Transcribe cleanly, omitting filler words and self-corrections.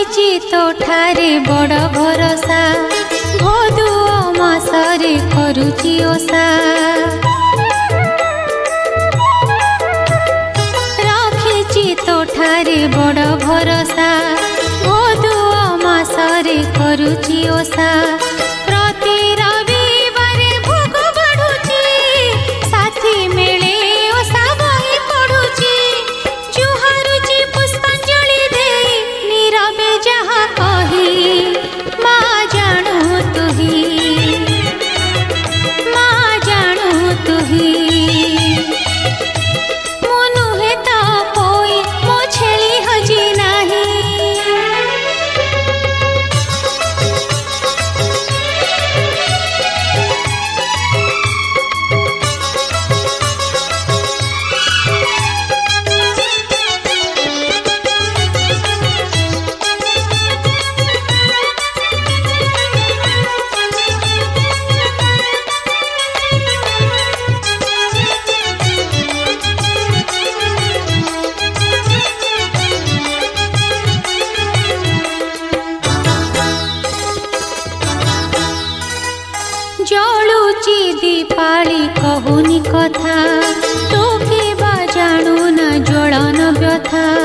रखिछि तोठारे बड़ भरोसा भदुआ मासरे करुछि ओसा रखिछि तोठारे बड़ भरोसा भदुआ मासरे करुछि ओसा प्रति रविवारे भोग बढ़ुछि साथी मेले ओसा बही पढ़ुछि जुहारुछि पुष्पांजलि देई नीरवे जहाँ कही माँ जानू तुही मनु हे तो कोई मो छेली हजी नाही जलुची दीपाली कहुनी कथा तू कि बा जानू न ज्वलन व्यथा